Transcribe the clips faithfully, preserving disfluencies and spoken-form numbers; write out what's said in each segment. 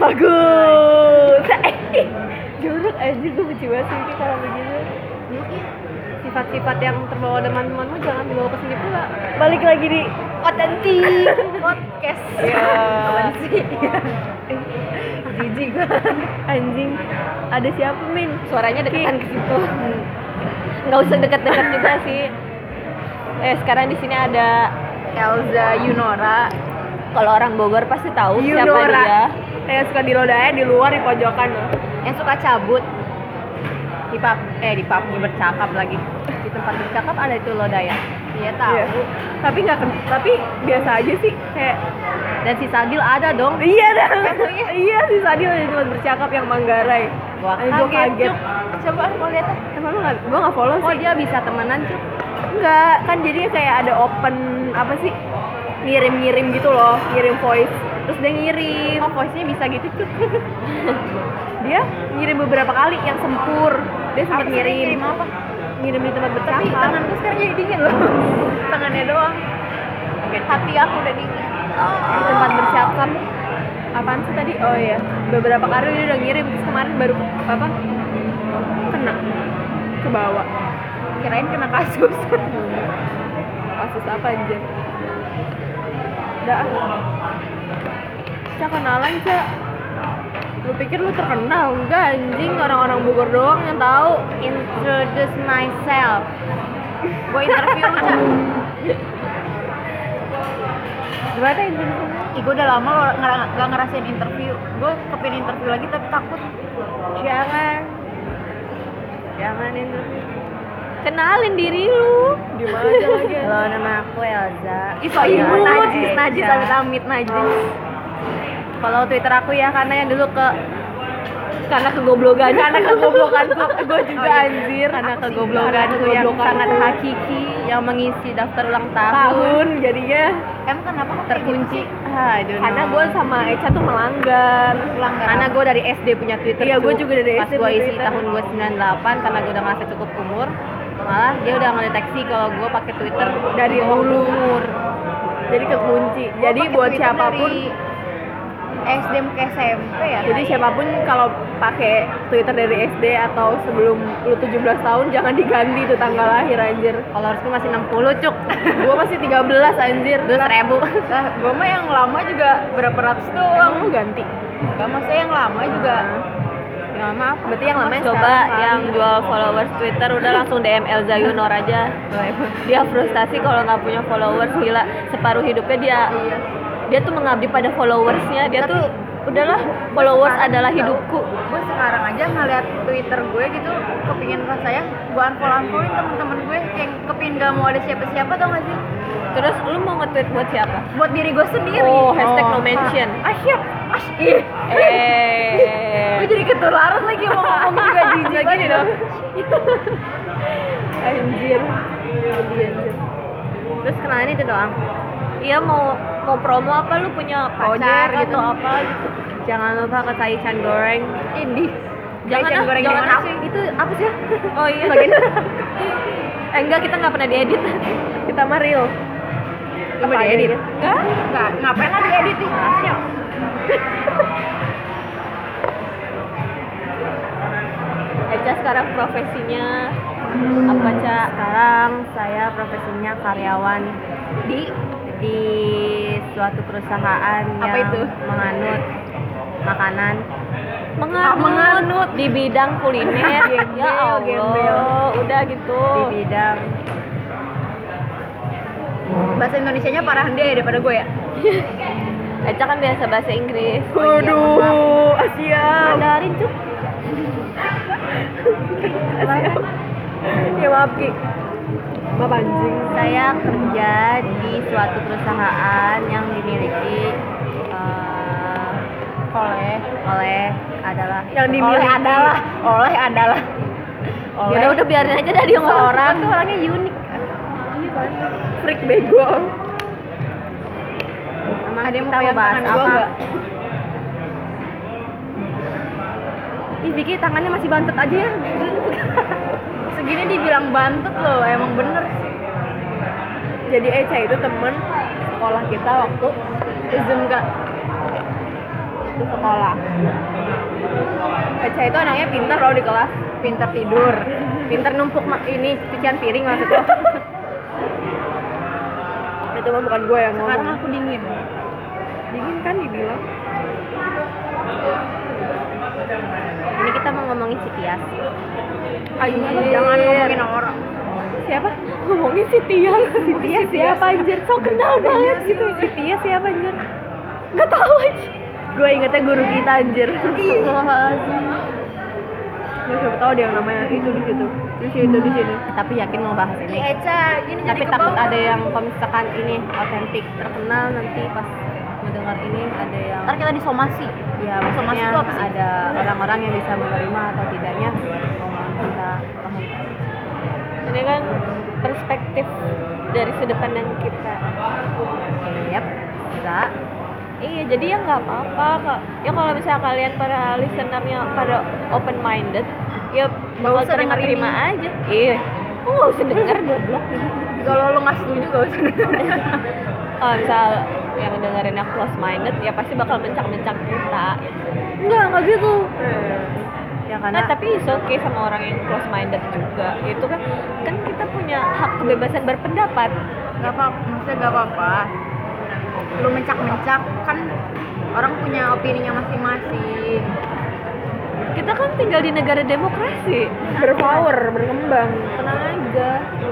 Bagus. Jorok aja, gue benci banget sih kalau begitu. Sifat-sifat yang terbawa teman-temanmu jangan dibawa ke sini pula. Balik lagi di otentik podcast. Ya. Apaan sih? Jijik gue. Anjing. Ada siapa, Min? Suaranya deketan ke situ. Nggak usah dekat-dekat juga sih. Eh, sekarang di sini ada Elza Yunora. kalau orang Bogor pasti tahu siapa Yunora. dia. Yang suka dilodanya di luar di pojokan loh. Yang suka cabut di pub, eh di pub di bercakap lagi. Di tempat bercakap ada itu lodaya. Iya tahu. Iya. Tapi nggak ken- tapi biasa aja sih kayak. Dan si Sadil ada dong. Iya dah. Iya si Sadil ada cuma bercakap yang Manggarai. Wah, Eh, gua kaget. Cuk. Coba mau lihat ah. Emang lu nggak? Gua nggak follow Oh sih. dia bisa temenan Cuk. Enggak, kan jadinya kayak ada open apa sih? Ngirim-ngirim gitu loh, ngirim voice. Terus dia ngirim. Oh voice-nya bisa gitu Cuk. Dia ngirim beberapa kali yang sempur. Dia sempat Apa sih, ngirim. ngirim apa? Ngirim di tempat Tapi bercakap. tanganku sekarang jadi dingin loh. Tangannya doang. Hati aku udah dingin. Di tempat bercakap. Apaan sih tadi? Oh iya, beberapa kali dia udah ngirim. Terus kemarin baru apa? Kena ke bawah. Kirain kena kasus. Kasus apa aja? Udah. Cak kenalan Cak. Lu pikir lu terkenal? Enggak anjing, orang-orang Bogor doang yang tahu. Introduce myself. Gue interview lu Cak. Gimana interview? Ih, gue udah lama lo nggak nggak ngerasain interview. Gue kepin interview lagi tapi takut. Jangan. Jangan interview. Kenalin diri lu. Di mana aja lagi? Halo, nama aku Elza. Ih, so imut. Najis, Elza. najis, amit-amit najis. Follow Twitter aku ya, karena yang dulu ke Karena kegoblokan. karena kegoblokanku, Gue juga Oh, iya. anjir. Karena Apa sih? kegoblokanku Karena yang kegoblokanku. sangat hakiki, yang mengisi daftar ulang tahun. Tahun jadinya. Emang kenapa kok terkunci? Ah, I don't Karena know. gue sama Echa tuh melanggar. Melanggar Karena gue dari S D punya Twitter. Iya, gue Cuk. juga dari Pas S D gue punya isi Twitter. tahun gue sembilan puluh delapan, karena gue udah ngerasa cukup umur, malah dia udah ngedeteksi kalau gue pakai Twitter Dari di bawah dulu. umur. Jadi kekunci. Gua Jadi pakai buat Twitter siapapun, dari S D ke S M P ya. jadi siapapun kalau pakai Twitter dari S D atau sebelum lu tujuh belas tahun jangan diganti tuh tanggal lahir anjir. Kalau harusnya masih enam puluh Cuk. Gua masih tiga belas anjir. Dua seribu. Lah, gua mah yang lama juga berapa ratus doang. Lu ganti. Gak maksudnya yang lama juga. Ya maaf, berarti yang lama yang Coba sekarang. yang jual followers Twitter udah langsung D M Elza Yunor aja. Dia frustasi kalau nggak punya followers, gila. Separuh hidupnya dia Iya. dia tuh mengabdi pada followersnya. Dia Tapi, tuh udahlah, followers sekarang adalah tau, hidupku. Gue sekarang aja ngeliat Twitter gue gitu kepingin rasanya gue unfollow unfollowin temen-temen gue yang kepingin gak mau ada siapa-siapa, tau gak sih? Terus lu mau nge-tweet buat siapa? Buat diri gue sendiri. Oh, hashtag no mention. Ah siap. Ah ih. Eh. Gue jadi ketularan lagi mau ngomong juga jijik Lagi nih dong. Anjir. Anjir. Terus kenalin itu doang. Iya, mau mau promo apa, lu punya Pacar project gitu. atau apa gitu. Jangan lupa ke Taichan Goreng. Ini. Jangan Taichan ah, Goreng jangan gimana ah. sih? Itu apa sih? Oh iya. Bagian Eh enggak, kita nggak pernah diedit. kita mah real. Apa Apa diedit? diedit? Enggak. Enggak, ngapain lah diedit nih? Siap. Eca sekarang profesinya apa, Ca? Sekarang saya profesinya karyawan Di di suatu perusahaan Apa yang itu? menganut makanan. menganut, menganut. di bidang kuliner. Gembel, Ya Allah, gembel. udah gitu. Di bidang bahasa Indonesianya parah deh daripada gue ya. Eca kan biasa bahasa Inggris. Waduh, Asia. Mandarin, Cuk. Ya maaf Ki. Maaf anjing. Saya kerja di suatu perusahaan yang dimiliki eh, oleh oleh adalah Yang dimiliki. oleh adalah oleh adalah oleh Ya udah biarin aja dah dia ngomong. seorang tuh orangnya unik. Freak bego. Emang Ada yang kita mau mau bahas tangan gua apa? nggak? Ih Vicky tangannya masih bantet aja ya. Segini dibilang bantut loh, emang bener sih. Jadi Echa itu temen sekolah kita waktu S M K. waktu sekolah. Eca itu anaknya pintar loh di kelas, pintar tidur, pintar numpuk ma- ini cucian piring maksudnya. Itu mah bukan gue yang ngomong. Sekarang aku dingin. Dingin kan dibilang. Ini kita mau ngomongin si Tias. Anjir. Jangan ngomongin orang. Siapa? Ngomongin si Tias. Si Tias siapa anjir? So kenal banget gitu. Si Tias siapa anjir? Gak tahu aja. Gue ingetnya guru kita anjir. Gue siapa tahu dia yang namanya itu di situ. Di situ di sini. Tapi yakin mau bahas Di ini. Eca gini Tapi jadi takut kebawah. ada yang kalau misalkan ini otentik terkenal nanti pas mendengar ini ada yang Ntar kita disomasi. ya somasi maksudnya itu apa sih? ada orang-orang yang bisa menerima atau tidaknya omongan kita paham. Ini kan perspektif dari sudut pandang kita. Yap, bisa. Iya, jadi ya nggak apa-apa kak. Ya kalau misalnya kalian para listenernya pada open minded, ya bakal usah denger terima aja. Iya, oh, nggak usah denger goblok. Kalau lo nggak setuju gak usah. Kalau misal yang dengerinnya close minded, ya pasti bakal mencak-mencak kita. Enggak, enggak gitu. Ya karena nah, tapi it's okay sama orang yang close minded juga. Itu kan kan kita punya hak kebebasan berpendapat. Gak apa, maksudnya gak apa-apa. Lu mencak-mencak kan orang punya opininya masing-masing. Kita kan tinggal di negara demokrasi. Berpower, berkembang. Tenang aja.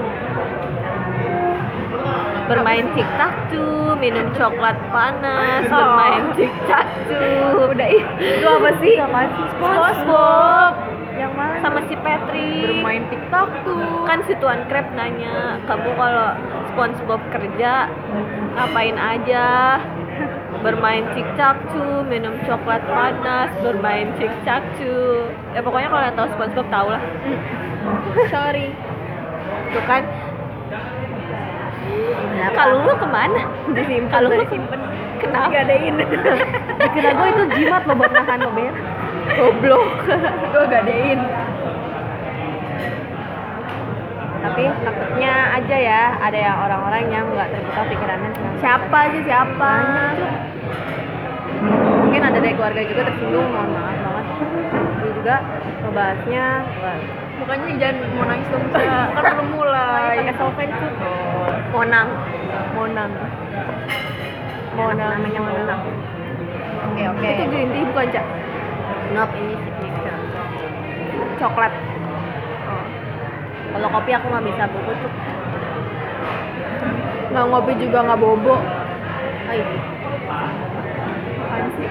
Bermain tiktak-tuh, minum coklat panas, Oh. bermain tiktak-tuh. Udah ih, itu apa sih? Apa sih? SpongeBob. Yang mana? Sama si Petri. Bermain TikTok tuh. Kan si Tuan Crab nanya, kamu kalau SpongeBob kerja ngapain aja? Bermain cik-cak-cu, minum coklat panas, bermain cik-cak-cu. Ya pokoknya kalau yang tahu SpongeBob tau lah. Sorry. Itu kan. Kalau lu kemana? Disimpan. Kalau lu disimpan. kenapa? Gadein. Dikira gue itu jimat lo buat makan lo, Ber. Goblok. Gue gadein. Tapi takutnya aja ya ada yang orang-orang yang nggak terbuka pikirannya. Siapa sih siapa? Mungkin ada dari keluarga juga tersinggung, mohon maaf banget. Dia juga ngebahasnya, wah, Makanya jangan mau nangis dong, Ca. Kan belum mulai. pakai solvent tuh. Monang, Monang. Monang namanya Monang. Oke, oke. Itu green tea bukan, Cak? Nope, ini signature. Coklat. Kalau kopi aku nggak bisa bubuk tuh. Nggak ngopi juga nggak bobo. Ayo. Apaan sih?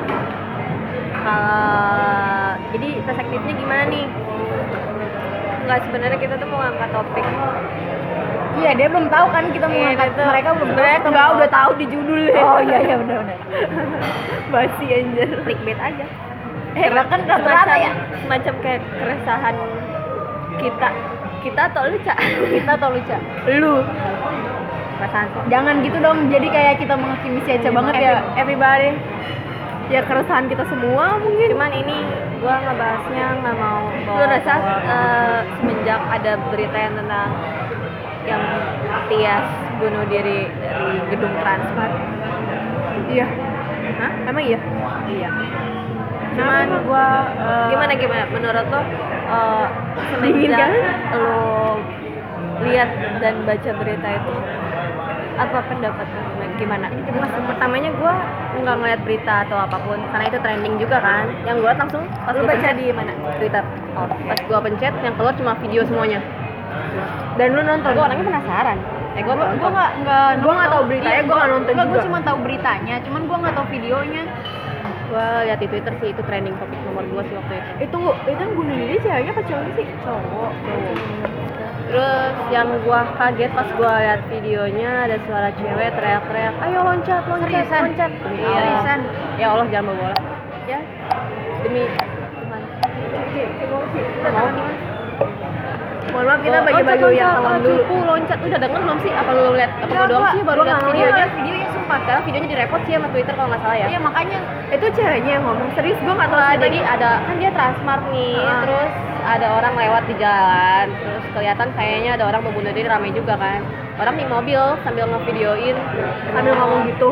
Kalau jadi perspektifnya gimana nih? Enggak, sebenarnya kita tuh mau ngangkat topik. Iya, dia belum tahu kan kita mau Iya, ngangkat. betul. Mereka belum tahu. Sebenarnya kita Enggak, mau udah ngangkat. tahu di judul ya. Oh iya iya benar benar. Basi anjir. Clickbait aja. Eh, kan rata-rata ya. Semacam kayak keresahan kita kita atau lu, Cak? Kita atau lu, Ca? Lu. Perasaan sih. Jangan gitu dong. Jadi kayak kita menghakimi si Eca banget ya. Everybody. Ya keresahan kita semua mungkin. Cuman ini gua ngebahasnya nggak mau Lu rasa? eh, semenjak ada berita yang tentang yang Tias bunuh diri dari gedung Transmart. Iya. Hah? Emang iya? Iya. Cuman Cuman gua eh, gimana gimana menurut lo eh, Dingin semenjak kan? lo lihat dan baca berita itu apa pendapat lo gimana? Mas, pertamanya gue nggak ngeliat berita atau apapun karena itu trending juga kan. Yang gue langsung pas Lu gua baca pencet di mana? Twitter. Oh, Pas gue pencet yang keluar cuma video semuanya. Dan lu nonton? gue orangnya penasaran. Eh gue Gue nonton. gue nggak nggak Gua nggak tahu beritanya, gua nggak nonton Gue juga. cuma tahu beritanya, cuman gue nggak tahu videonya. Gue lihat di Twitter sih itu trending topik nomor dua sih waktu itu. Itu itu yang bunuh diri ceweknya apa cowoknya sih? Cowok. Terus yang gue kaget pas gue lihat videonya ada suara cewek teriak-teriak, ayo loncat, loncat, Seriusan? loncat. Iya. Seriusan? Ya Allah jangan bawa bola. Ya. Demi Tuhan. Mau gimana? Mohon maaf kita Oh, bagi-bagi loncat, yang loncat, awam ah, dulu. cupu, loncat udah denger belum sih? Apa lu lihat? Apa Enggak, gua doang gua- sih baru gua lihat nggak videonya? ngeliat videonya, sumpah. Sekarang videonya direport sih sama Twitter kalau nggak salah ya. Iya makanya Itu ceweknya yang ngomong serius, gue nggak tahu Wah, ceritanya. jadi ada kan dia Transmart nih, Ah. terus ada orang lewat di jalan, terus kelihatan kayaknya ada orang mau bunuh diri, ramai juga kan. Orang di mobil sambil ngevideoin sambil ngomong gitu. gue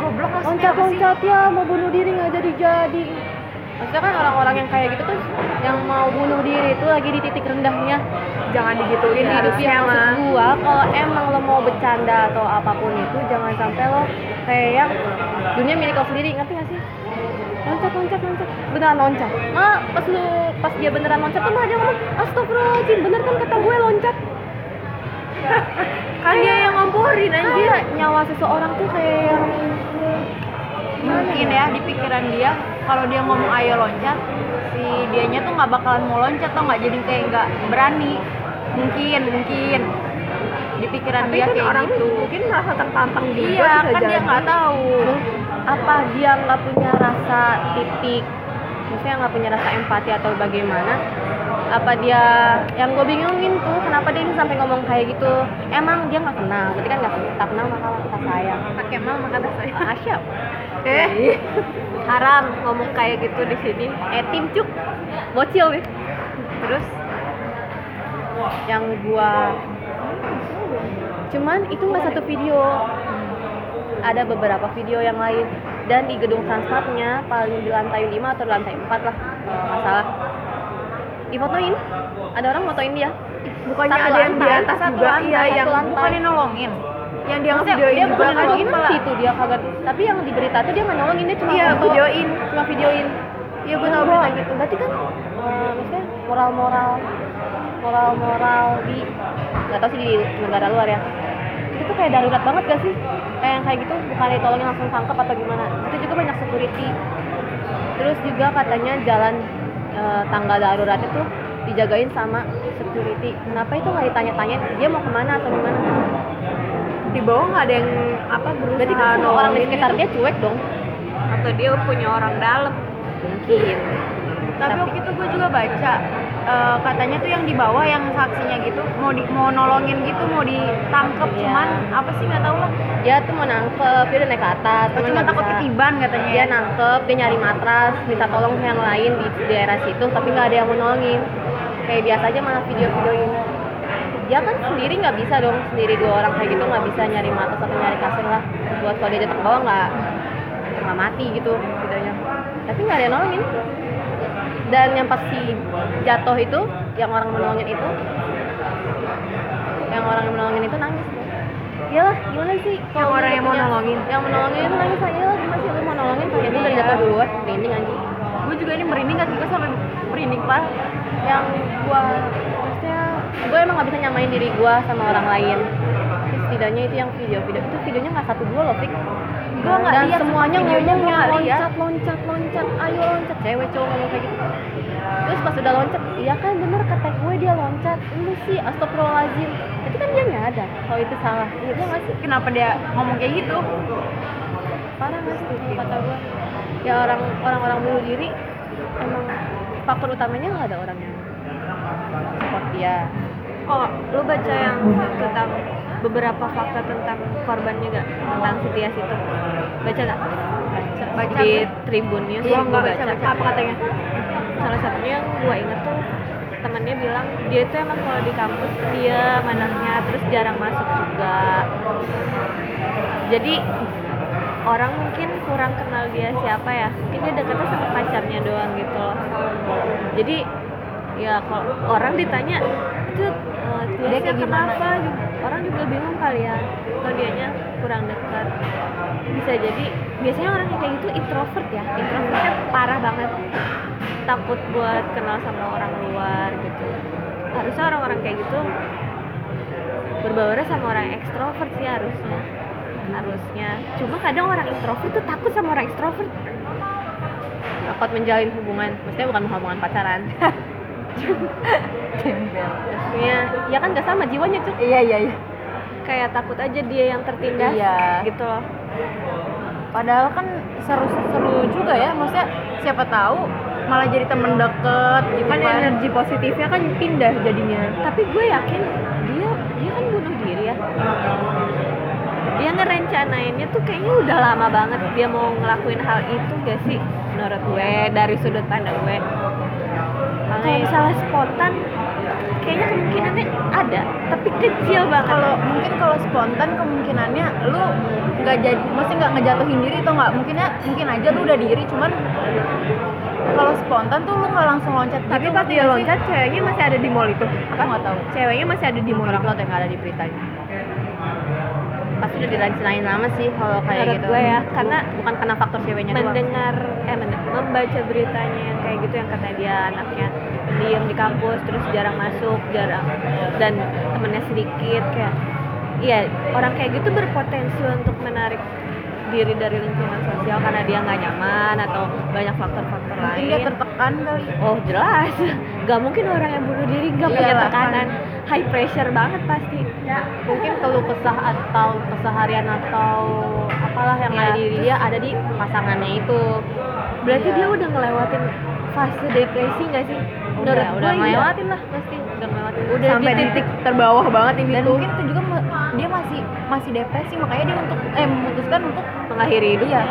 goblok maksudnya apa sih? loncat-loncat ya mau bunuh diri nggak jadi-jadi. Maksudnya kan orang-orang yang kayak gitu tuh yang mau bunuh diri itu lagi di titik rendahnya. Jangan digituin Hidupnya hidupnya maksud mah. gua kalau emang lo mau bercanda atau apapun itu jangan sampai lo kayak yang dunia milik lo sendiri, ngerti gak sih? Loncat loncat loncat beneran loncat. Ah pas lu pas dia beneran loncat tuh malah dia ngomong astagfirullahaladzim, bener kan kata gue loncat. Kan dia yang ngomporin anjir. Kayak nyawa seseorang tuh kayak yang Mungkin ya di pikiran dia kalau dia ngomong ayo loncat, si dianya tuh nggak bakalan mau loncat atau nggak, jadi kayak nggak berani. Mungkin mungkin di pikiran Tapi dia kan kayak orang gitu. mungkin merasa tertantang juga. Iya bisa kan dia jadi. nggak tahu. apa dia nggak punya rasa titik, maksudnya nggak punya rasa empati atau bagaimana? Apa dia yang gue bingungin tuh kenapa dia ini sampai ngomong kayak gitu? Emang dia nggak kenal, berarti kan nggak tak kenal maka kita sayang. Tak Kemal maka tak saya. Asyap. Eh, haram ngomong kayak gitu di sini. Eh tim cuk, bocil nih. Terus yang gua cuman itu nggak satu video, ada beberapa video yang lain dan di gedung Transmartnya paling di lantai lima atau di lantai empat lah kalau nggak salah difotoin, ada orang fotoin dia. Bukannya Satu ada yang di lantai, atas satu juga, lantai, iya satu yang lantai. Bukan nolongin. yang dia Maksudnya ngevideoin dia juga bukan kan. nolongin malah. itu dia kagak, tapi yang di berita tuh dia nggak nolongin, dia cuma Iya, foto, videoin. cuma videoin. Iya, gue tahu Wah, berita gitu. berarti kan eh, maksudnya moral-moral moral-moral di nggak tahu sih di negara luar ya, itu tuh kayak darurat banget gak sih? Kayak yang kayak gitu bukan ditolongin langsung tangkap atau gimana, itu juga banyak security. Terus juga katanya jalan eh, tangga darurat itu dijagain sama security. Kenapa itu nggak ditanya-tanya dia mau kemana atau gimana? Di bawah nggak ada yang apa berusaha Berarti kan semua orang di nolongin sekitar gitu. dia cuek dong. Atau dia punya orang dalam. Mungkin. Tapi Tapi- waktu itu gue juga baca eh, katanya tuh yang di bawah yang saksinya gitu mau di, mau nolongin gitu, mau ditangkep, Iya. cuman apa sih nggak tahu lah. Dia tuh mau nangkep, dia udah naik ke atas, cuman Cuma nggak takut bisa. ketiban katanya. Dia nangkep, dia nyari matras, minta tolong ke yang lain di daerah situ, tapi nggak ada yang mau nolongin. Kayak biasa aja malah video-videoin. Dia kan sendiri nggak bisa dong, sendiri dua orang kayak gitu nggak bisa nyari matras atau nyari kasir lah. Buat kalau dia jatuh ke bawah nggak nggak mati gitu videonya. Tapi nggak ada yang nolongin. Dan yang pas si jatuh itu, yang orang menolongin itu, yang orang yang menolongin itu nangis. Iyalah, gimana sih? Yang kalau orang lu yang mau punya- nolongin? Yang menolongin itu nangis lah. Iyalah, gimana sih lu mau nolongin? Kayak gue udah Iya. jatuh duluan, merinding anjing. Gue juga ini merinding kan, juga sampai merinding parah. Yang gua, maksudnya gue emang nggak bisa nyamain diri gua sama orang lain. Terus setidaknya itu yang video-video itu videonya nggak satu dua loh, Fik. Gue nggak Dan lihat semuanya semua videonya, ngomongnya gua nggak lihat. loncat, loncat, loncat, ayo loncat, cewek cowok ngomong kayak gitu. Terus pas udah loncat, iya kan bener kata gue dia loncat, lu sih astagfirullahaladzim. Itu kan dia nggak ada, kalau itu salah. Iya nggak sih? Kenapa dia ngomong kayak gitu? Parah nggak sih itu kata gue? Ya orang orang-orang bunuh diri emang faktor utamanya nggak ada orang yang support dia. Oh, lu baca yang tentang beberapa fakta tentang korban juga, tentang si Tias itu? Baca nggak? Baca Di gue. Tribun News Iya, gua nggak baca-baca. Apa katanya? Salah satunya yang gua inget tuh temennya bilang dia tuh emang kalau di kampus dia manahnya terus jarang masuk juga. Jadi orang mungkin kurang kenal dia siapa ya, mungkin dia deketnya sama pacarnya doang gitu loh. Jadi ya kalau orang ditanya itu eh, Dia dia kayak gimana? kenapa, orang juga bingung kali ya kalau dianya kurang dekat. Bisa jadi biasanya orang yang kayak gitu introvert ya, introvertnya parah banget, takut buat kenal sama orang luar gitu. Harusnya orang-orang kayak gitu berbaur sama orang ekstrovert sih harusnya harusnya cuma kadang orang introvert tuh takut sama orang ekstrovert. Takut menjalin hubungan, maksudnya bukan hubungan pacaran. Maksudnya, ya kan gak sama jiwanya tuh. Iya iya iya. Kayak takut aja dia yang tertindas Iya. gitu loh. Padahal kan seru-seru juga ya, maksudnya siapa tahu malah jadi temen deket gitu Kan kan. energi positifnya kan pindah jadinya. Tapi gue yakin dia dia kan bunuh diri ya. Dia ngerencanainnya tuh kayaknya udah lama banget dia mau ngelakuin hal itu gak sih? Menurut gue dari sudut pandang gue. Kalau misalnya spontan kayaknya kemungkinannya ada, tapi kecil banget. Kalau mungkin kalau spontan kemungkinannya lu nggak jadi, maksudnya nggak ngejatuhin diri atau nggak, mungkinnya mungkin aja lu udah diri, cuman kalau spontan tuh lu nggak langsung loncat. Tapi gitu, pas ngerti dia nggak sih? loncat, ceweknya masih ada di mall itu. Aku nggak tahu. Ceweknya masih ada di mall Orang itu. tua yang ada di beritanya. Pasti udah dirancanain lama sih kalau kayak Menurut gitu. gue ya, karena bukan karena faktor ceweknya doang. mendengar eh mende- membaca beritanya yang kayak gitu yang katanya dia anaknya diem di kampus terus jarang masuk jarang dan temennya sedikit kayak iya orang kayak gitu berpotensi untuk menarik diri dari lingkungan sosial karena dia nggak nyaman atau banyak faktor-faktor Mungkin dia lain. tertekan kali. Oh jelas, nggak mungkin orang yang bunuh diri nggak punya Iyalah, tekanan, high pressure banget pasti. Mungkin keluh kesah atau keseharian atau apalah yang Ya. ada di diri dia ada di pasangannya itu. Berarti Iya. dia udah ngelewatin fase depresi nggak sih? Udah, Menurut udah gue iya. ngelewatin lah pasti, udah ngelewatin. Udah Sampai di di titik terbawah banget ini Dan tuh. mungkin itu juga me- dia masih masih depresi, makanya dia untuk eh memutuskan untuk mengakhiri hidup. iya.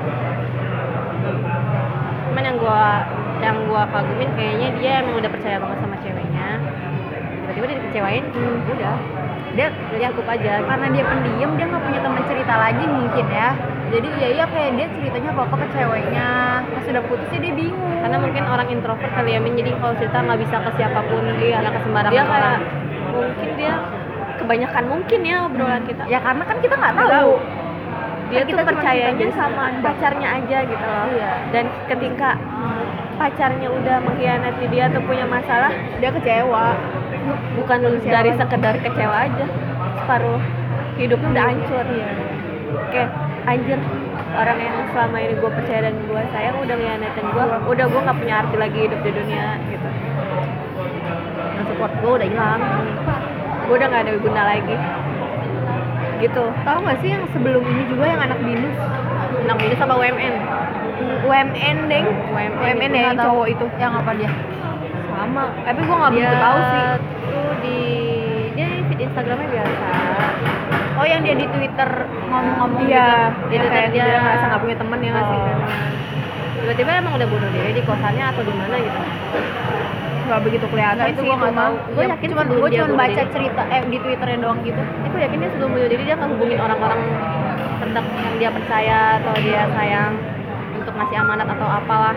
Cuman yang gua yang gua kagumin kayaknya dia emang udah percaya banget sama ceweknya. Tiba-tiba dia dikecewain, hmm, udah. Dia dia cukup aja. Karena dia pendiam, dia nggak punya teman cerita lagi mungkin ya. Jadi ya iya kayak dia ceritanya apa ke ceweknya, pas sudah putus ya dia bingung. Karena mungkin orang introvert kali ya, Min, jadi kalau cerita nggak bisa ke siapapun, Iya. karena ke sembarangan Dia kayak orang. mungkin dia kebanyakan mungkin ya obrolan kita. Ya karena kan kita nggak Nggak tahu. Dia Kan tuh kita cuma percayanya ceritanya sama pacarnya aja gitu loh. Iya. Dan ketika pacarnya udah mengkhianati dia atau punya masalah, Dia kecewa. bukan dari sekedar kecewa aja, separuh hidupnya udah hancur. Kayak anjir, orang yang selama ini gue percaya dan gue sayang udah ngianatin gue, udah gue nggak punya arti lagi hidup di dunia gitu. Yang support gue udah hilang. Gue udah nggak ada guna lagi gitu. Tahu nggak sih yang sebelum ini juga yang anak binus? Anak minus sama U M N. U M N deng. U M N, U M N itu ya nggak yang tahu. cowok itu. Yang apa dia? Sama, tapi gue nggak Dia begitu tahu sih. tuh di dia di feed Instagramnya biasa. Oh yang dia di Twitter ngomong-ngomong Iya, gitu. Dia Yang kayak dia- dia ngerasa nggak punya teman ya nggak sih? Oh. Tiba-tiba emang udah bunuh diri di kosannya atau di mana gitu. Nggak begitu kelihatan Nggak, itu sih gua nggak mah. tahu. Gua Ya, yakin cuman sebelum gue dia cuma bunuh baca diri. cerita eh di Twitternya doang gitu. Aku yakin dia sebelum bunuh diri dia ngehubungin orang-orang terdekat yang dia percaya atau dia sayang untuk ngasih amanat atau apalah.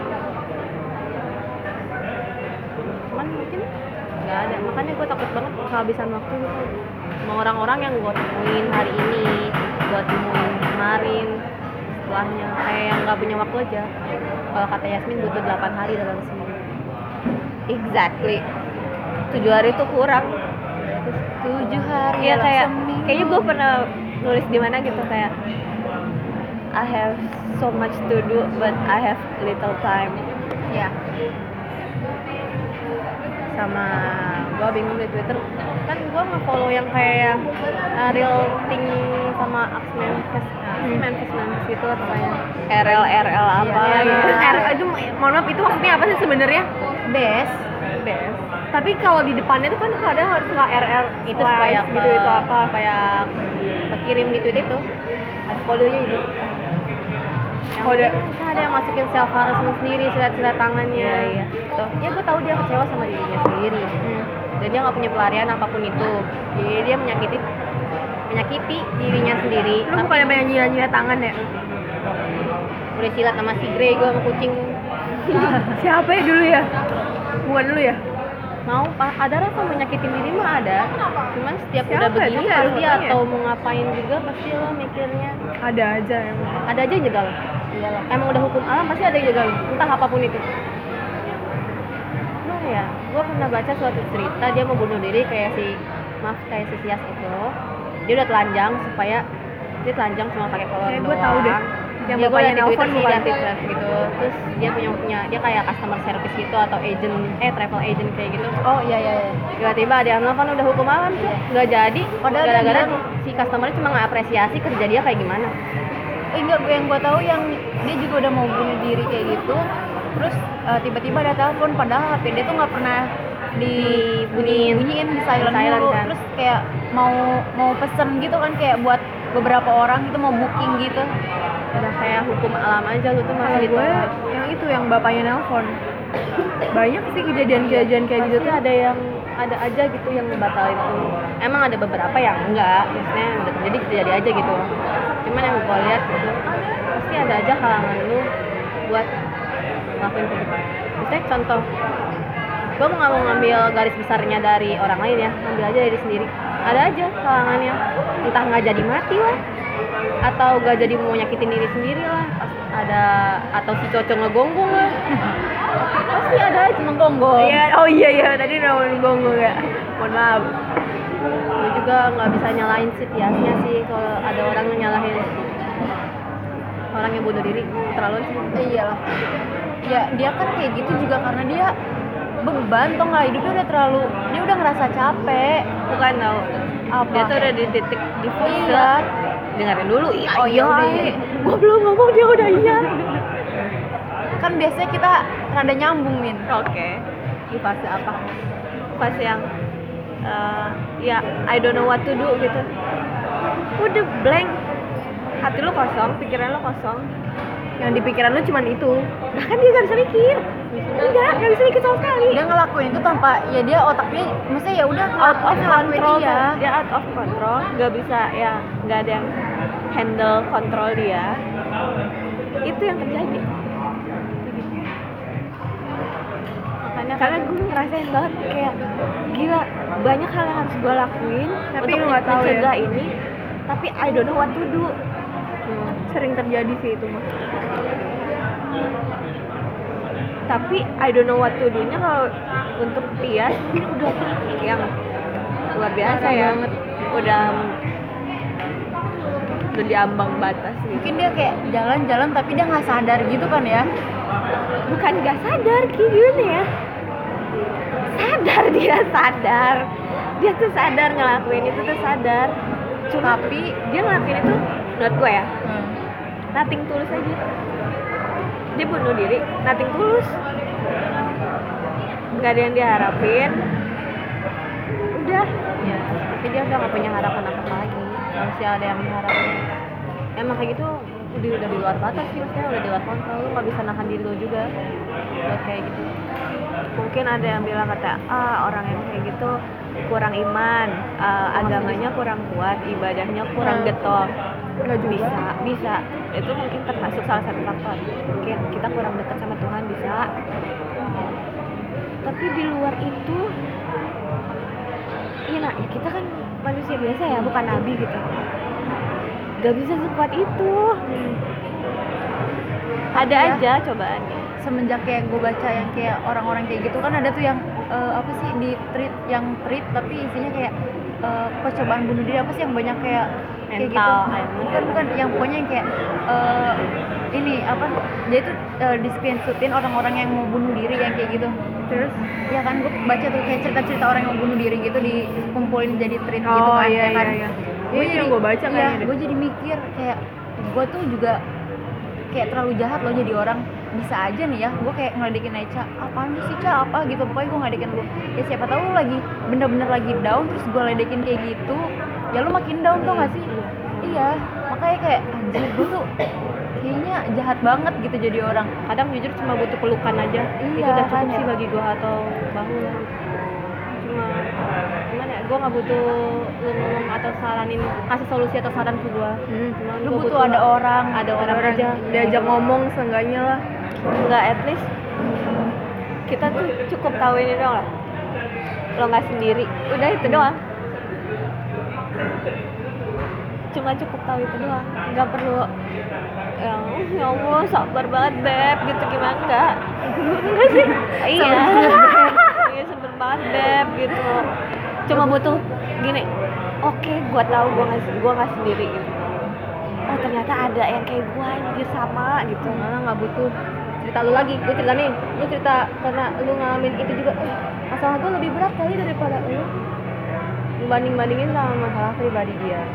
Cuman mungkin nggak ada. Makanya gue takut banget kehabisan waktu gitu. Sama orang-orang yang gue temuin hari ini, gue temuin kemarin, setelahnya kayak yang nggak punya waktu aja. Kalau kata Yasmin butuh delapan hari dalam seminggu. Exactly. Tujuh hari itu kurang. Tujuh hari. Iya dalam kayak seminggu. kayaknya gue pernah nulis di mana gitu kayak I have so much to do but I have little time. Ya. Sama gue bingung di Twitter kan gue nge-follow yang kayak uh, real thing sama Ax Memphis Hmm. Memphis Memphis gitu katanya R L R L apa Iya, gitu. iya. R itu mohon maaf itu maksudnya apa sih sebenarnya? Best. best Tapi kalau di depannya itu kan kadang harus nggak R R itu supaya gitu itu apa? supaya kekirim di tweet itu ada kodenya itu yang Kode. mungkin ada yang masukin self harassment sendiri silat-silat tangannya Iya, iya. tuh ya gue tahu dia kecewa sama dirinya sendiri dan dia nggak punya pelarian apapun itu jadi dia menyakiti menyakiti dirinya sendiri Lu bukannya banyak nyila-nyila tangan ya? udah silat sama si Grey gue sama kucing Siapa ya dulu ya? Bukan dulu ya? mau pa- ada rasa menyakitin diri mah ada cuman setiap Siapa udah ya? begini Tapi harus pasti orangnya. atau mau ngapain juga pasti lo mikirnya Ada aja emang. ada aja yang jegal iyalah emang udah hukum alam pasti ada yang jegal entah apapun itu nah ya gue pernah baca suatu cerita dia mau bunuh diri kayak si maaf kayak si Tias itu dia udah telanjang supaya dia telanjang cuma pakai kolor Kayak doang gue tahu deh. Yang dia bapaknya liat di Twitter nelfon sih, bukan? liat di Twitter gitu terus dia punya punya dia kayak customer service gitu atau agent eh travel agent kayak gitu Oh iya iya. iya. tiba-tiba ada yang nelfon udah hukum alam tuh nggak jadi Padahal gara-gara dia- si customer cuma nggak apresiasi kerja dia kayak gimana Eh, enggak, yang gue tahu yang dia juga udah mau bunuh diri kayak gitu. Terus eh, tiba-tiba ada telepon padahal H P dia tuh nggak pernah Dibunyiin. dibunyiin di silent, Silent, dulu. kan? Terus kayak mau mau pesen gitu kan kayak buat beberapa orang gitu mau booking gitu. udah kayak hukum alam aja lu tuh Kalau masih gue ditolak. yang itu yang bapaknya nelpon. Banyak sih kejadian-kejadian kayak gitu Pasti tuh. ada yang ada aja gitu yang ngebatalin lu. Emang ada beberapa yang enggak, maksudnya udah terjadi terjadi aja gitu. Cuman yang gue lihat gitu, pasti ada aja halangan lu buat ngelakuin kayak gitu. Misalnya contoh, gue mau nggak mau ngambil garis besarnya dari orang lain ya, ngambil aja dari sendiri. Ada aja halangannya, entah nggak jadi mati lah, atau nggak jadi mau nyakitin diri sendiri lah, ada atau si cocok ngegonggong lah. Pasti ada aja menggonggong. Iya, oh iya iya tadi namanya gonggong ya. Mohon maaf. Gue juga nggak bisa nyalain situasinya sih kalau ada orang yang nyalahin orang yang bunuh diri terlalu sih. Iyalah. Ya dia kan kayak gitu juga karena dia beban tau nggak, hidupnya udah terlalu, dia udah ngerasa capek. Bukan tau. Apa? Dia tuh udah di titik di fase. Iya. Dengerin dulu. Iya. Oh iya, udah, iya. Gue belum ngomong dia udah iya. Kan biasanya kita rada nyambung, Min. Oke. Di fase apa? Fase yang uh, ya I don't know what to do gitu. Udah blank. Hati lu kosong, pikiran lu kosong. Yang di pikiran lu cuman itu. Bahkan dia gak bisa mikir. Enggak, gak bisa mikir sama sekali. Dia ngelakuin itu tanpa, ya dia otaknya maksudnya ya udah Out of ngelakuin control dia. kan. Dia out of control, gak bisa ya, gak ada yang handle kontrol dia. Itu yang terjadi. Makanya karena gue ngerasain banget kayak gila, banyak hal yang harus gue lakuin Tapi untuk lu nggak tahu mencegah ya? ini, tapi I don't know what to do. Hmm, sering terjadi sih itu mah. Tapi I don't know what to do-nya kalau untuk Tias ini udah yang luar biasa ya, udah udah diambang batas gitu. Mungkin dia kayak jalan-jalan tapi dia nggak sadar gitu kan ya. Bukan gak sadar, kayak gimana ya, sadar, dia sadar, dia tuh sadar ngelakuin itu tuh sadar. Cuma Tapi dia ngelakuin itu menurut gue ya hmm, nothing tulus aja. Dia bunuh diri nothing tulus, nggak ada yang diharapin, udah ya. Tapi dia udah nggak punya harapan apa lagi, masih ada yang diharapin. Emang kayak gitu udah udah di luar batas sih, maksudnya udah di luar kontrol. Lu nggak bisa nahan diri lo juga buat kayak gitu. Mungkin ada yang bilang kata ah orang yang kayak gitu kurang iman, uh, agamanya kurang kuat, ibadahnya kurang Hmm. getol. Enggak juga. Bisa, bisa. Itu mungkin termasuk salah satu faktor. Mungkin kita kurang dekat sama Tuhan, bisa. Tapi di luar itu, iya nah, ya kita kan manusia biasa ya, bukan nabi gitu. Gak bisa sekuat itu. Ada Ya. aja cobaannya. semenjak kayak gue baca yang kayak orang-orang kayak gitu kan ada tuh yang eh, apa sih di tweet yang tweet tapi isinya kayak eh, percobaan bunuh diri apa sih yang banyak kayak kayak gitu. Mental, kayak bukan bukan yang pokoknya yang kayak eh, ini apa dia tuh eh, di screenshotin orang-orang yang mau bunuh diri yang kayak gitu. Terus ya kan gue baca tuh kayak cerita-cerita orang yang mau bunuh diri gitu dikumpulin jadi tweet gitu Oh kan. iya ya kan? iya iya. Gue Ini yang gue baca iya, kayaknya deh. gue jadi mikir kayak gue tuh juga kayak terlalu jahat loh jadi orang. Bisa aja nih ya gue kayak ngeledekin Aicha, apaan sih Ca, apa gitu, pokoknya gue ngeledekin lu ya siapa tahu lu lagi bener-bener lagi down terus gue ledekin kayak gitu ya lu makin down tuh gak sih. Iya makanya kayak anjir gue tuh kayaknya jahat banget gitu jadi orang. Kadang jujur cuma butuh pelukan aja, Iya, itu udah cukup kan ya. sih bagi gue, atau bahu lah. Cuma gimana ya, gue nggak butuh lu ngomong atau saranin, kasih solusi atau saran ke gue. Hmm. Cuma Lu gua butuh ada orang ada Ada orang, orang aja diajak ngomong seenggaknya lah. nggak, at least kita tuh cukup tahu ini doang lah, lo nggak sendiri, udah itu doang. Cuma cukup tahu itu doang, nggak perlu yang ya Allah sabar banget beb gitu, gimana enggak enggak sih. Iya iya sabar banget beb gitu, cuma butuh gini, oke gua tahu gua nggak gua nggak sendiri gitu. Oh ternyata ada yang kayak gua anjir sama gitu. Malah nggak butuh cerita lu lagi. Gue cerita nih, lu cerita karena lu ngalamin itu juga. Eh, masalah gue lebih berat kali daripada lu. Banding-bandingin sama masalah pribadi dia.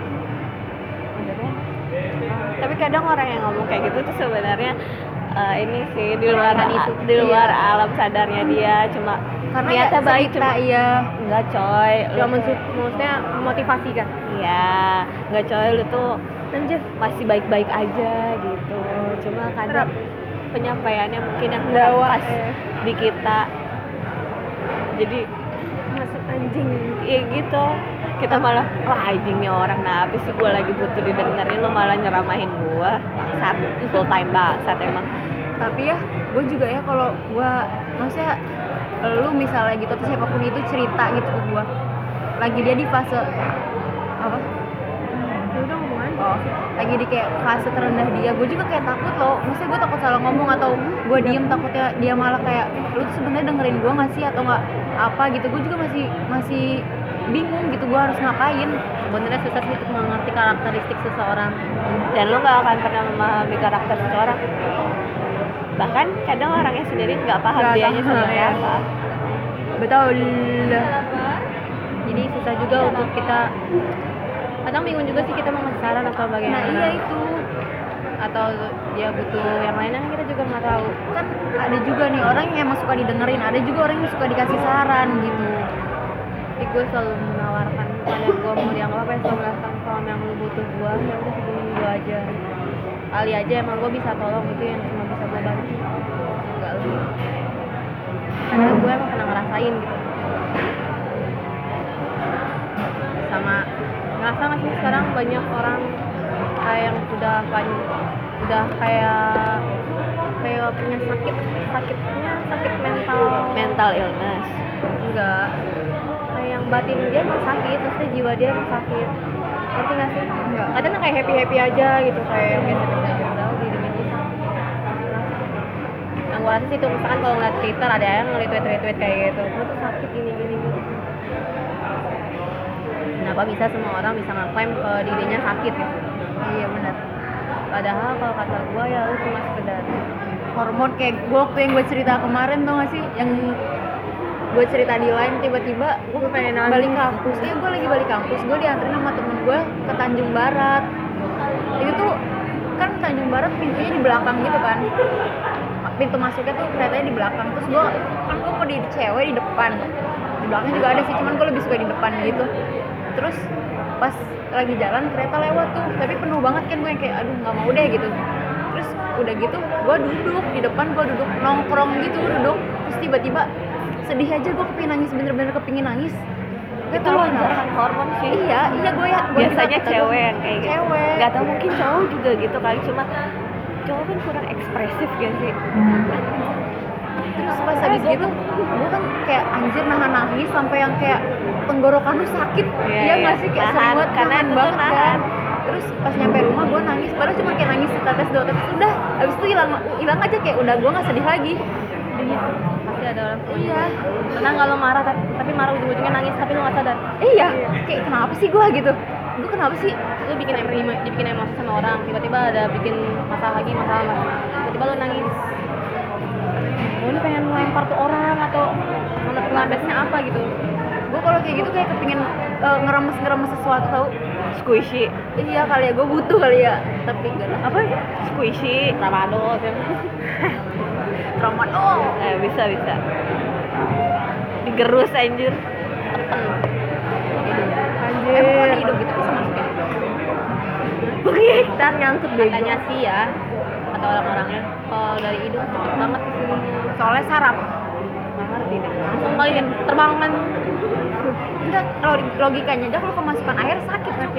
Tapi kadang orang yang ngomong kayak gitu tuh sebenarnya uh, ini sih di luar Merayakan itu. di luar Iya. alam sadarnya dia, cuma karena niatnya ya baik, cerita, cuma iya enggak coy lu Cuma tuh- mensu- maksudnya memotivasi kan. iya enggak coy, lu tuh anjir masih baik-baik aja gitu, cuma kadang penyampaiannya mungkin yang kurang Dawa, pas eh. di kita, jadi anjing ya gitu. Kita malah wah anjingnya orang, nah habis gue lagi butuh didengerin lo malah nyeramahin gue. Saat full time bangsat emang. Tapi ya gue juga ya kalau gue maksudnya lu misalnya gitu atau siapapun itu cerita gitu ke gue lagi dia di fase apa Ya udah ngomong aja. oh lagi di kayak fase terendah dia, gue juga kayak takut loh, maksudnya gue takut salah ngomong atau gue diem takutnya dia malah kayak lu tuh sebenarnya dengerin gue nggak sih atau nggak apa gitu. Gue juga masih masih bingung gitu gue harus ngapain. Sebenarnya susah sih untuk mengerti karakteristik seseorang. Dan lo gak akan pernah memahami karakter seseorang. Bahkan kadang orangnya sendiri nggak paham Nggak dianya tahu, sebenarnya ya. apa. Betul. Jadi susah juga untuk kita, kadang bingung juga sih kita mau ngasih saran atau bagaimana. Nah iya itu Atau dia butuh yang lainnya kita juga nggak tahu. kan ada juga nih orang yang emang suka didengerin, ada juga orang yang suka dikasih saran gitu. Tapi gue selalu menawarkan kepada gue mau dianggap apa ya, selalu menawarkan kalau memang lu butuh gue ya udah hubungin gue aja. Kali aja emang gue bisa tolong, itu yang cuma bisa gue bantu. Enggak lebih. Karena gue emang pernah ngerasain gitu. Sama ngerasa nggak sih sekarang banyak orang kayak yang sudah pan- udah kayak kayak punya sakit sakitnya sakit mental Mental illness. enggak kayak yang batin dia emang sakit, terus jiwa dia emang sakit, ngerti nggak sih? Enggak. Kadang kayak happy happy aja gitu, kayak yang biasa biasa aja udah di dunia ini sakit. Yang gue rasa sih itu misalkan kalau ngeliat Twitter ada yang nge-retweet retweet kayak gitu, gue tuh sakit gini gini gitu. Kenapa bisa semua orang bisa ngeklaim kalau dirinya sakit gitu? Iya benar. Padahal kalau kata gue ya lu cuma sekedar Hormon kayak gue waktu yang gue cerita kemarin tau gak sih yang gue cerita di line tiba-tiba gue Gua pengen nangis. balik kampus. Iya gue lagi balik kampus, gue dianterin sama temen gue ke Tanjung Barat. Itu tuh kan Tanjung Barat pintunya di belakang gitu kan, pintu masuknya tuh keretanya di belakang. Terus gue kan gue mau di cewek di depan, di belakang juga ada sih, cuman gue lebih suka di depan gitu. Terus pas lagi jalan kereta lewat tuh, tapi penuh banget kan, gue yang kayak aduh nggak mau deh gitu. Terus udah gitu gue duduk di depan, gue duduk nongkrong gitu duduk. Terus tiba-tiba sedih aja, gue kepingin nangis, bener-bener kepingin nangis. Gak Itu tau lonjakan hormon sih. Iya, iya gue ya. Gua Biasanya juga- cewek yang kayak gitu. Cewek. Gak tau mungkin cowok juga gitu kali, cuma cowok kan kurang ekspresif gak sih? Terus pas habis gitu, gue kan kayak anjir nahan nangis sampai yang kayak tenggorokan lu sakit. Iya, Iya iya. nggak sih kayak Nahan, sering banget, karena nahan itu tuh banget nahan. kan. Terus pas nyampe rumah gue nangis, padahal cuma kayak nangis setetes dua tetes udah. Habis itu hilang hilang aja, kayak udah gue nggak sedih lagi. pasti ada orang semuanya. Iya. Pernah nggak lo marah tapi, tapi marah ujung-ujungnya nangis tapi lo nggak sadar? Iya, kayak kenapa sih gue gitu? Gue kenapa sih? Lo bikin emosi, dibikin emosi sama orang, tiba-tiba ada bikin masalah lagi masalah lagi, tiba-tiba lo nangis. Lo ini pengen lempar tuh orang atau ngelambesnya apa gitu? Gue kalau kayak gitu kayak kepingin uh, ngeremes ngeremes sesuatu tau. Squishy. Iya kali ya, gue butuh kali ya. Tapi enggak lah. Apa sih? Squishy. Tramadol sih. Tramadol. Eh, bisa bisa. Digerus anjir. Anjir. Emang kalau di hidung gitu bisa masukin? Kita nyangkut Katanya sih ya, kata orang-orangnya kalau dari hidung cepet banget kesininya. Soalnya saraf. Nggak ngerti deh. Langsung kali kan terbang kan. Enggak, kalau logikanya aja kalau kemasukan air sakit sakit.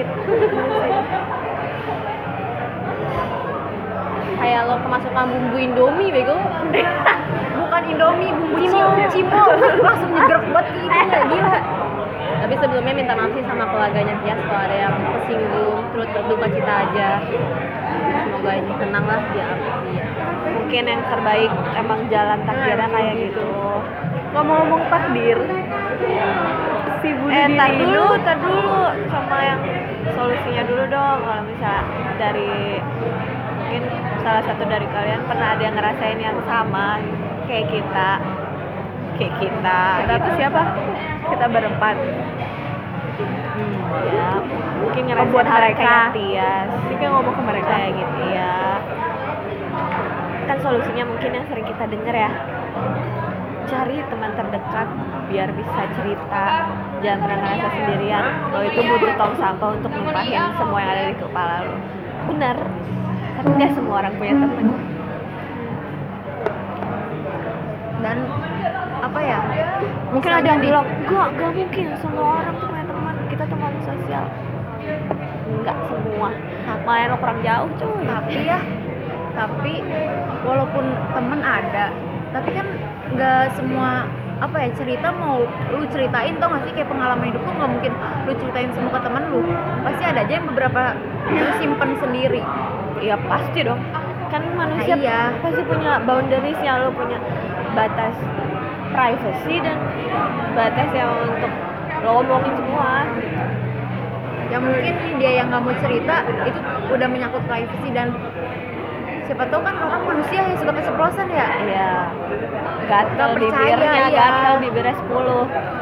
Kayak lo kemasukan bumbu Indomie bego. Bukan Indomie, bumbu Cimo. cimo, cimo. Langsung nyegrek banget gitu ya, gila. Tapi sebelumnya minta maaf sih sama keluarganya Tias kalau ada yang kesinggung, turut berduka cita aja. Semoga ini tenang lah dia. Iya. Mungkin yang terbaik emang jalan takdirnya kayak gitu. Ngomong-ngomong takdir. Si bunuh Eh, tar diri dulu, itu. tar dulu sama yang solusinya dulu dong. Kalau misalnya dari mungkin salah satu dari kalian pernah ada yang ngerasain yang sama kayak kita, kayak kita. Kita tuh siapa? Kita berempat. Hmm, ya, mungkin ngerasain buat hal yang mereka. kayak Tias. Kita ngomong ke mereka. Kayak gitu ya. Kan solusinya mungkin yang sering kita denger ya. Cari teman terdekat biar bisa cerita, jangan pernah ngerasa sendirian. Lo itu butuh tong sampah untuk numpahin semua yang ada di kepala lo. Benar, tapi nggak semua orang punya teman. Dan apa ya, mungkin ada yang nih, bilang enggak enggak mungkin semua orang tuh punya teman, kita tuh manusia sosial. Enggak semua, main lo kurang jauh cuy. tapi ya tapi walaupun temen ada, tapi kan nggak semua apa ya cerita mau lu ceritain, tau gak sih, kayak pengalaman hidup lu nggak mungkin lu ceritain semua ke temen lu, pasti ada aja yang beberapa lu simpen sendiri. Iya pasti dong, kan manusia Nah, iya. pasti punya boundariesnya, lo punya batas privacy dan batas yang untuk lo omongin semua. Ya mungkin dia yang nggak mau cerita itu udah menyangkut privacy, dan siapa tahu kan orang manusia yang suka keceplosan ya. Iya, gatel Nggak percaya, bibirnya, iya. gatel bibirnya sepuluh.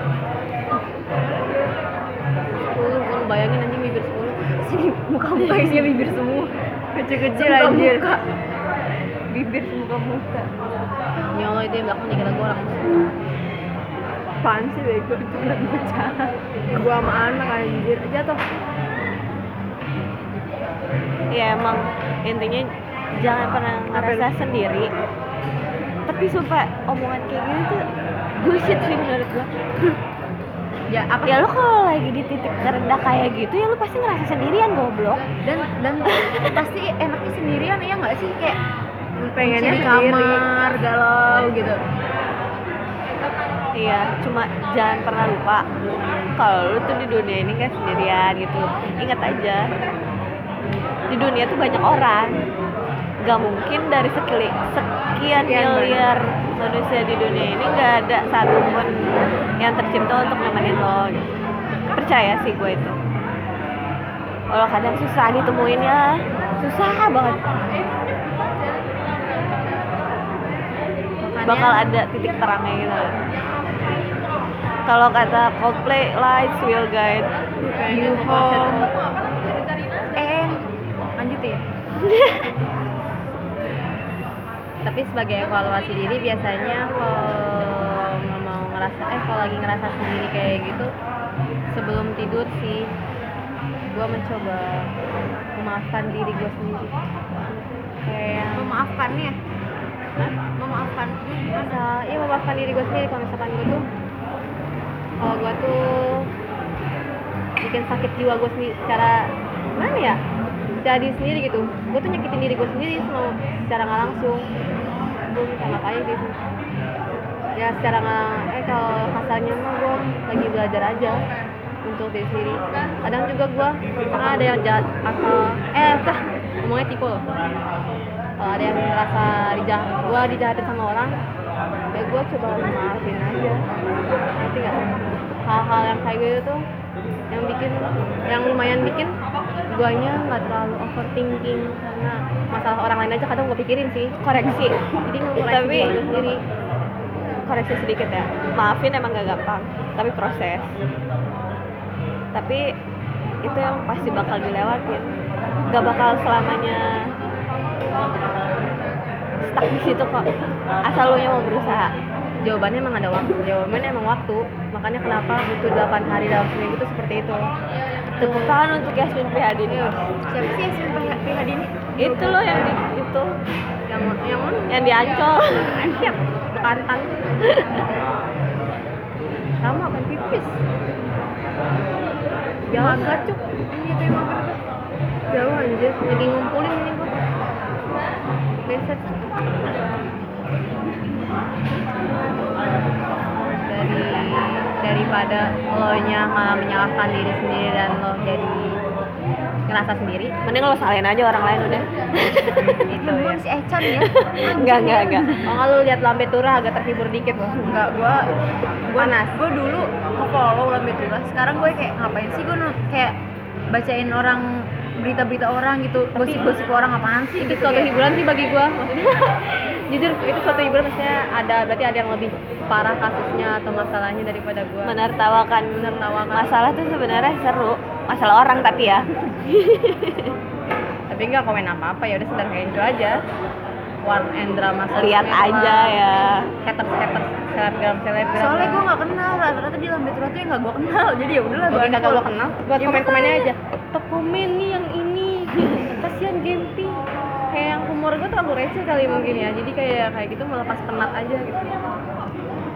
sepuluh, kalau bayangin anjing bibir sepuluh. Sini muka-muka isinya bibir semua, kecil-kecil Semuka anjir. muka. Bibir semuka muka. Ya Allah, itu yang belakang dikira gue orang Apaan sih bego, itu udah bercanda. Gua sama anak anjir, jatuh. Ya emang intinya jangan pernah ngerasa sendiri. Tapi sumpah omongan kayak gitu tuh bullshit sih menurut gua. ya apa Ya lu kalau lagi di titik terendah kayak gitu ya lu pasti ngerasa sendirian goblok. dan dan pasti enaknya sendirian ya nggak sih, kayak Pengennya di sendiri. kamar galau gitu. Iya, cuma jangan pernah lupa kalau lu tuh di dunia ini gak sendirian gitu. Ingat aja, di dunia tuh banyak orang. Gak mungkin dari sekili, sekian miliar manusia di dunia ini gak ada satu pun yang tercipta untuk nemenin lo gitu. Percaya sih gue itu. Walau kadang susah ditemuinnya, susah banget. Bakal ada titik terangnya gitu. Kalau kata Coldplay, lights will guide you home. eh lanjutin. Tapi sebagai evaluasi diri biasanya kalau nggak mau ngerasa eh kalau lagi ngerasa sendiri kayak gitu, sebelum tidur sih gue mencoba memaafkan diri gue sendiri. Kayak Memaafkannya. Hah? Memaafkan. Masa, iya memaafkan diri gue sendiri. Kalau misalkan gue tuh kalau gue tuh bikin sakit jiwa gue sendiri secara mana ya, secara diri sendiri gitu. Gue tuh nyakitin diri gue sendiri semua secara nggak langsung. Gue minta maaf aja gitu ya, secara nggak eh kalau kasarnya mah gue lagi belajar aja untuk diri sendiri. Kadang juga gue misalkan ada yang jahat atau eh tah ngomongnya tipe loh, kalau ada yang ngerasa dijahat, gue dijahatin sama orang, ya gue coba maafin aja. Ngerti gak? Hal-hal yang kayak gitu tuh yang bikin, yang lumayan bikin guanya nggak terlalu overthinking, karena masalah orang lain aja kadang gue pikirin sih. Koreksi, jadi ngoreksi Tapi- diri gue sendiri. Koreksi sedikit ya, maafin emang gak gampang, tapi proses. Tapi itu yang pasti bakal dilewatin, gak bakal selamanya stuck di situ kok, asal lo nya mau berusaha. Jawabannya emang ada waktu, jawabannya emang waktu. Makanya kenapa butuh delapan hari dalam seminggu itu seperti itu. Tepuk tangan untuk Yasmin Prihadini. Siapa sih Yasmin Prihadini? Itu loh yang di, itu Yang yang mana? yang di Ancol. Siap, Bekantan. Sama kan pipis. Jangan gacuk. Ini tuh emang bener. Jauh anjir, lagi ngumpulin ini gua. Beset. Dari daripada lo nya malah menyalahkan diri sendiri dan lo jadi ngerasa sendiri, Mending lo salahin aja orang lain udah. itu ya. Si Echan ya. Enggak, enggak, enggak. Oh, nggak lu lihat Lambe Turah agak terhibur dikit loh. Enggak, gua gua Panas. gua dulu nge-follow Lambe Turah. Sekarang gue kayak ngapain sih gue kayak bacain orang, berita-berita orang gitu, gosip-gosip orang apaan sih Itu gitu. suatu kayak- hiburan sih bagi gua. Maksudnya jujur itu suatu hiburan, maksudnya ada berarti ada yang lebih parah kasusnya atau masalahnya daripada gua. Menertawakan Menertawakan. masalah tuh sebenarnya seru. Masalah orang tapi ya. Tapi nggak komen apa-apa, ya udah sekedar enjoy aja. One and drama Lihat sosmed aja lah. ya. Haters haters selebgram selebgram. Soalnya gue nggak kenal, rata-rata di Lambe Turah tuh yang nggak gue kenal, jadi ya udahlah Bagi kagak unfollow. lo kenal, buat Ya, komen-komennya makanya. aja. Top komen nih yang ini. Kasihan Gempi. Kayak yang humor gue terlalu receh kali mungkin ya. Jadi kayak kayak gitu melepas penat aja gitu.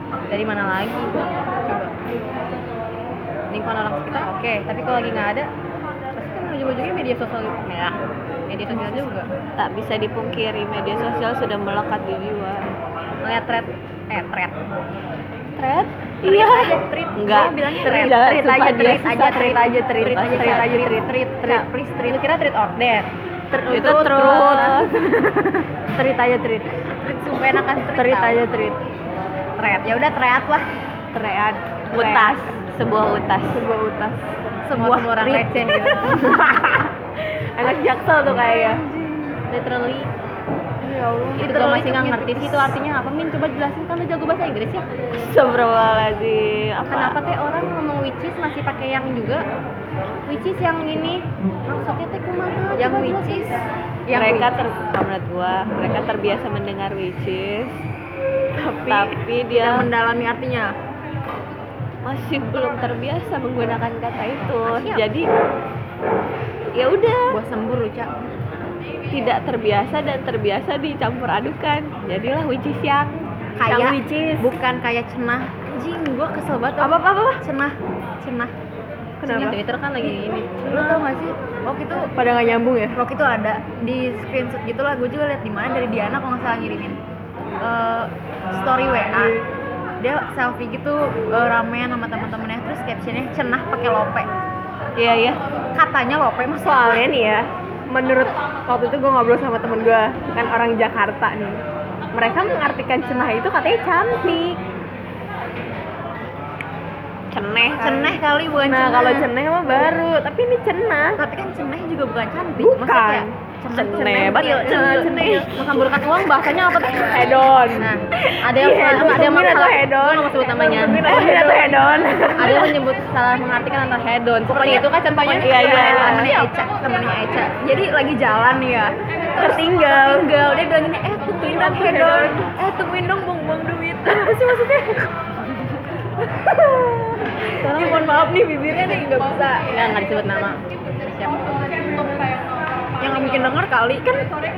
Dari mana lagi? Coba. Lingkungan orang sekitar oke, tapi kalau lagi nggak ada, pasti kan ujung-ujungnya media sosial ya. Media sosial juga. Tak bisa dipungkiri media sosial sudah melekat di jiwa. Ngeliat thread, eh thread. Thread? Iya, tweet. Enggak. Dia bilang Tweet, tweet, jangan, tweet sumpah aja, dia tweet susah, aja, tweet tweet aja, tweet tweet aja, aja, tweet aja, tweet, tweet, tweet, tweet, please, tweet. Lu kira tweet order? Itu truth. Tweet aja, tweet. Tweet sumpah enakan tweet. Tweet tau. aja, tweet. Thread. Ya udah thread lah. Thread. Utas. Sebuah utas. Sebuah utas. Sebuah Sebuah orang tweet. receh gitu. Anak jaksel tuh kayaknya. Literally. Ya Allah. Itu kalau masih nggak ngerti sih itu artinya apa, Min? Coba jelasin, kan lu jago bahasa Inggris ya. Astagfirullahaladzim. Apa? Kenapa teh orang ngomong which is masih pakai yang juga? Which is yang ini maksudnya teh kumaha? Yang Coba which jelasin. is Yang mereka which ter kalau menurut gua mereka terbiasa mendengar which is tapi, tapi dia yang mendalami artinya. masih belum terbiasa menggunakan kata itu. Siap. Jadi ya udah Gua sembur lu, Cak. tidak terbiasa dan terbiasa dicampur adukan. Jadilah which is yang Kayak yang which is. bukan kayak cenah. Anjing, gua kesel banget. Apa apa apa? Cenah, cenah. Kenapa? Di Twitter kan lagi ini. Lu tau gak sih? Waktu itu Pada nggak nyambung ya? Waktu itu ada di screenshot gitu lah, gue juga liat di mana dari Diana kalau nggak salah ngirimin Eh, story W A. Dia selfie gitu eh, ramean sama teman-temannya, terus captionnya cenah pakai lope. Iya iya. Katanya lope mas Soalnya nih ya, menurut waktu itu gue ngobrol sama temen gue, kan orang Jakarta nih, mereka mengartikan cenah itu katanya cantik. Ceneh. ceneh kali bukan Nah cenah. kalau cenah mah baru, tapi ini cenah. Tapi kan ceneh juga bukan cantik. Bukan. Maksudnya kayak ceneh tuh Ceneh, mentil, betul, ceneh, ceneh. Menghamburkan uang bahasanya apa tuh? Hedon. Nah, ada yang Iya, salah, ada yang Min atau salah. hedon? Gue nggak mau sebut namanya. Min atau hedon? hedon. Ada yang menyebut salah mengartikan antara hedon. Seperti itu kan contohnya. Iya, iya, iya. Temennya Eca, temennya Eca. Jadi lagi jalan nih ya. Tertinggal. Tertinggal. Dia bilang gini, eh tungguin dong hedon. Eh tungguin dong buang-buang duit. Apa sih maksudnya? Ini mohon maaf nih bibirnya nih nggak bisa. Enggak, nggak disebut nama. Siapa? Yang nggak mungkin denger kali kan.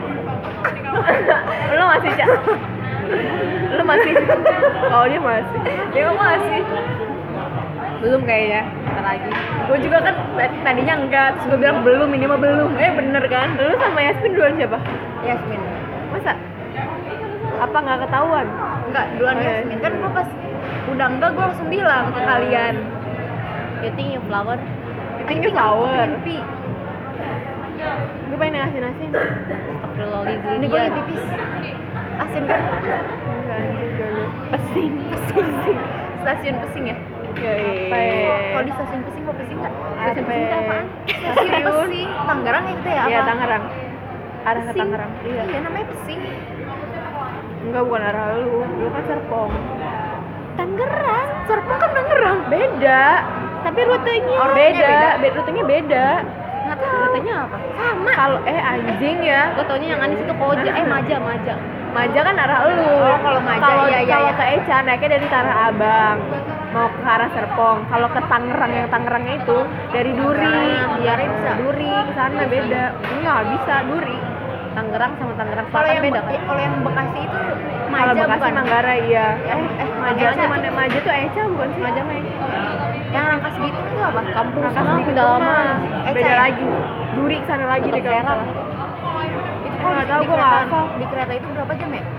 Lo masih cak. Lo masih. Oh dia masih. Dia masih. Belum kayaknya. Ntar lagi. Gue juga kan tadinya enggak, terus gue bilang belum, ini mah belum. Eh bener kan? Lu sama Yasmin duluan siapa? Yasmin. Masa? Apa nggak ketahuan? Enggak, duluan Oh, iya. Yasmin. Kan gue pas udah enggak gue langsung bilang ke kalian. You think you flower? You think you flower? Mimpi. Gue pengen asin-asin. Astagfirullahaladzim. Ini gue lagi pipis. Asin kan? Enggak, anjing dulu. Pesing. Pesing. Stasiun Pesing ya? Apa? Kalau di stasiun Pesing mau Pesing nggak? Stasiun Apa? Pesing itu apaan? Stasiun Stasiun. Pesing. Tangerang ya itu ya? Iya apa? Tangerang. Arah ke Pesing. Tangerang. Iya. Iya namanya Pesing. Enggak, bukan arah lu. Lu kan Serpong. Tangerang. Serpong kan Tangerang. Beda. Tapi rutenya Oh, beda. Beda. Rutenya beda. Nggak tahu. Rutenya apa? Sama. Kalau eh anjing ya. Gue taunya yang Anis itu Koja. Eh Maja, Maja. Maja kan arah lu. Oh, kalau Maja, Kalau iya, iya, kalau iya. ke Eca naiknya dari Tanah Abang mau ke arah Serpong. Kalau ke Tangerang yang Tangerangnya itu dari Duri. Iya, bisa. Duri ke sana beda. Ini nggak bisa Duri. Tangerang sama Tangerang Kalau Selatan yang beda kan? Kalau yang Bekasi itu Kalau Maja Bekasi bukan? Manggarai iya. Yang Eh, eh Maja Maja sama Maja tuh Eca bukan sih? Maja mah Eca. Yang Rangkas Bitung itu apa? Kampung Rangkas sana Bitung udah lama. mah Eca beda ya? lagi. Duri ke sana lagi Tetap deh kalau nggak Serang. salah. Itu Nggak kalau tahu, di gua nggak kereta hafal. di kereta itu berapa jam ya?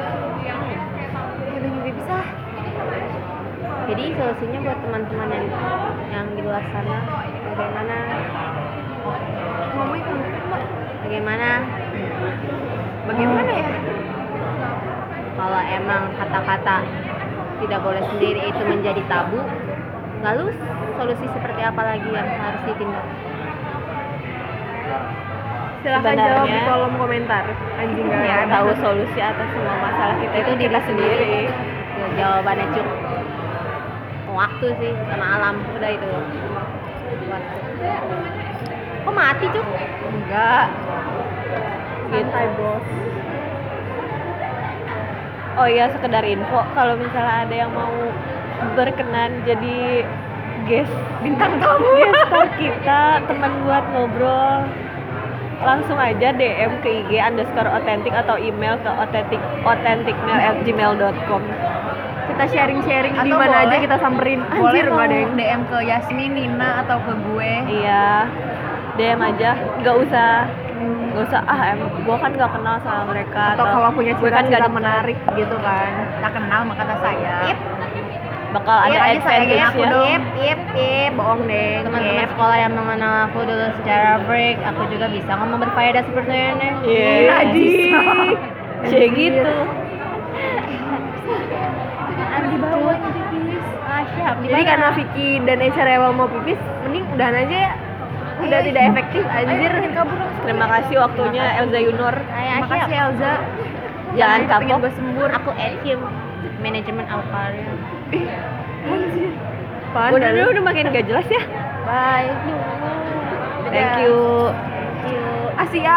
Ya mimpi bisa. Jadi solusinya buat teman-teman yang yang di luar sana, bagaimana? Ngomongnya kan Mbak. Bagaimana? Bagaimana ya? Kalau emang kata-kata tidak boleh sendiri itu menjadi tabu, lalu solusi seperti apa lagi yang harus ditindak? Silahkan Sebenarnya- jawab di kolom komentar. Anjing nggak Yang ada. tahu solusi atas semua masalah kita itu diri sendiri. Ya, jawabannya cuk waktu sih sama alam udah itu. Waktu. Kok mati cuk? Enggak. Santai bos. Oh iya, sekedar info, kalau misalnya ada yang mau berkenan jadi guest bintang tamu, guest star kita, teman buat ngobrol, langsung aja D M ke I G underscore authentic atau email ke authentic authenticmail at gmail dot com. kita sharing-sharing di Atau mana aja boleh- kita samperin. boleh Anjir, mau nggak ada yang D M ke Yasmin, Nina atau ke gue. Iya, D M aja, nggak usah nggak usah ah em gue kan nggak kenal sama mereka atau kalau punya gue kan nggak cerita deket. menarik gitu kan. Tak kenal maka tak sayang. Ip, bakal ada Iya, aja sayangin aku advantage-nya. dong. ip, ip, ip, bohong deh. Teman-teman sekolah yang mengenal aku dulu secara break, aku juga bisa ngomong berfaedah seperti ini. Iya, Anjing. kayak gitu. Di bawah ini pipis. Ah, siap. Di Jadi mana? karena Vicky dan Echa rewel mau pipis, mending udahan aja ya. Udah Ayo, tidak efektif anjir. kabur dong. Terima kasih waktunya Elza Yunor. Terima kasih Elza. Jangan Pengen kapok. gue sembur. Aku Elkim, manajemen Alkaria. Apaan? Udah, udah, udah makin gak jelas ya. Bye. Thank you. Asia.